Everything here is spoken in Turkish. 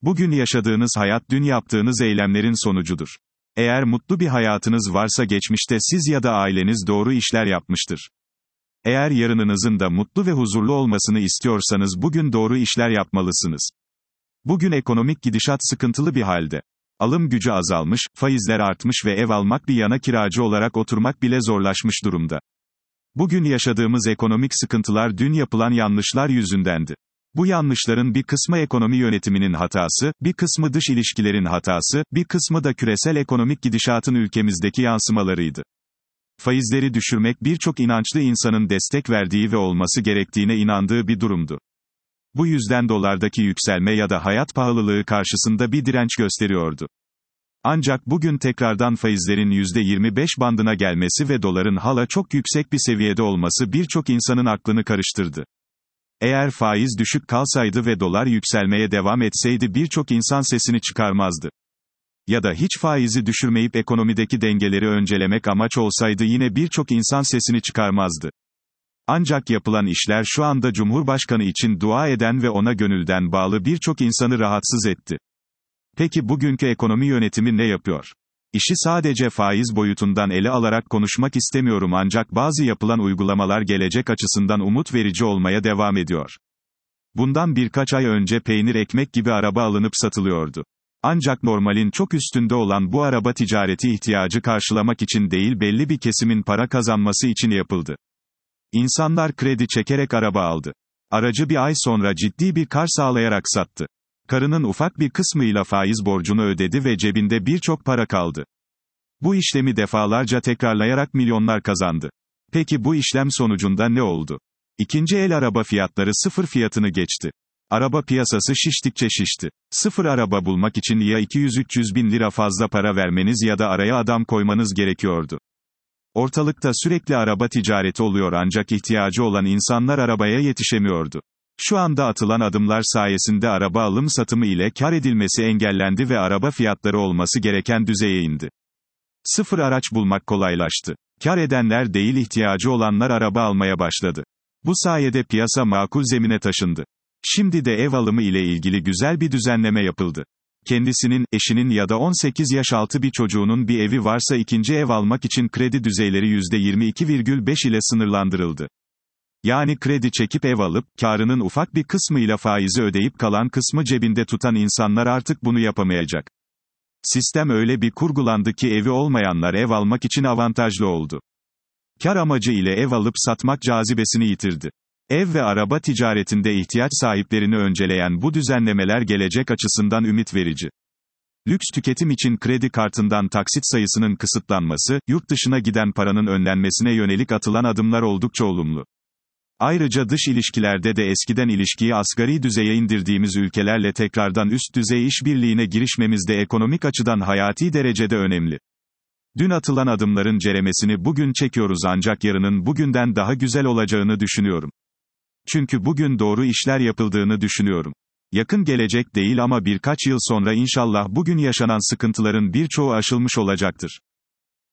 Bugün yaşadığınız hayat dün yaptığınız eylemlerin sonucudur. Eğer mutlu bir hayatınız varsa geçmişte siz ya da aileniz doğru işler yapmıştır. Eğer yarınınızın da mutlu ve huzurlu olmasını istiyorsanız bugün doğru işler yapmalısınız. Bugün ekonomik gidişat sıkıntılı bir halde. Alım gücü azalmış, faizler artmış ve ev almak bir yana kiracı olarak oturmak bile zorlaşmış durumda. Bugün yaşadığımız ekonomik sıkıntılar dün yapılan yanlışlar yüzündendi. Bu yanlışların bir kısmı ekonomi yönetiminin hatası, bir kısmı dış ilişkilerin hatası, bir kısmı da küresel ekonomik gidişatın ülkemizdeki yansımalarıydı. Faizleri düşürmek birçok inançlı insanın destek verdiği ve olması gerektiğine inandığı bir durumdu. Bu yüzden dolardaki yükselme ya da hayat pahalılığı karşısında bir direnç gösteriyordu. Ancak bugün tekrardan faizlerin %25 bandına gelmesi ve doların hala çok yüksek bir seviyede olması birçok insanın aklını karıştırdı. Eğer faiz düşük kalsaydı ve dolar yükselmeye devam etseydi birçok insan sesini çıkarmazdı. Ya da hiç faizi düşürmeyip ekonomideki dengeleri öncelemek amaç olsaydı yine birçok insan sesini çıkarmazdı. Ancak yapılan işler şu anda Cumhurbaşkanı için dua eden ve ona gönülden bağlı birçok insanı rahatsız etti. Peki bugünkü ekonomi yönetimi ne yapıyor? İşi sadece faiz boyutundan ele alarak konuşmak istemiyorum ancak bazı yapılan uygulamalar gelecek açısından umut verici olmaya devam ediyor. Bundan birkaç ay önce peynir ekmek gibi araba alınıp satılıyordu. Ancak normalin çok üstünde olan bu araba ticareti ihtiyacı karşılamak için değil belli bir kesimin para kazanması için yapıldı. İnsanlar kredi çekerek araba aldı. Aracı bir ay sonra ciddi bir kar sağlayarak sattı. Karının ufak bir kısmıyla faiz borcunu ödedi ve cebinde birçok para kaldı. Bu işlemi defalarca tekrarlayarak milyonlar kazandı. Peki bu işlem sonucunda ne oldu? İkinci el araba fiyatları sıfır fiyatını geçti. Araba piyasası şiştikçe şişti. Sıfır araba bulmak için ya 200-300 bin lira fazla para vermeniz ya da araya adam koymanız gerekiyordu. Ortalıkta sürekli araba ticareti oluyor ancak ihtiyacı olan insanlar arabaya yetişemiyordu. Şu anda atılan adımlar sayesinde araba alım satımı ile kar edilmesi engellendi ve araba fiyatları olması gereken düzeye indi. Sıfır araç bulmak kolaylaştı. Kar edenler değil ihtiyacı olanlar araba almaya başladı. Bu sayede piyasa makul zemine taşındı. Şimdi de ev alımı ile ilgili güzel bir düzenleme yapıldı. Kendisinin, eşinin ya da 18 yaş altı bir çocuğunun bir evi varsa ikinci ev almak için kredi düzeyleri %22,5 ile sınırlandırıldı. Yani kredi çekip ev alıp, karının ufak bir kısmıyla faizi ödeyip kalan kısmı cebinde tutan insanlar artık bunu yapamayacak. Sistem öyle bir kurgulandı ki evi olmayanlar ev almak için avantajlı oldu. Kar amacı ile ev alıp satmak cazibesini yitirdi. Ev ve araba ticaretinde ihtiyaç sahiplerini önceleyen bu düzenlemeler gelecek açısından ümit verici. Lüks tüketim için kredi kartından taksit sayısının kısıtlanması, yurt dışına giden paranın önlenmesine yönelik atılan adımlar oldukça olumlu. Ayrıca dış ilişkilerde de eskiden ilişkiyi asgari düzeye indirdiğimiz ülkelerle tekrardan üst düzey işbirliğine girişmemiz de ekonomik açıdan hayati derecede önemli. Dün atılan adımların ceremesini bugün çekiyoruz ancak yarının bugünden daha güzel olacağını düşünüyorum. Çünkü bugün doğru işler yapıldığını düşünüyorum. Yakın gelecek değil ama birkaç yıl sonra inşallah bugün yaşanan sıkıntıların birçoğu aşılmış olacaktır.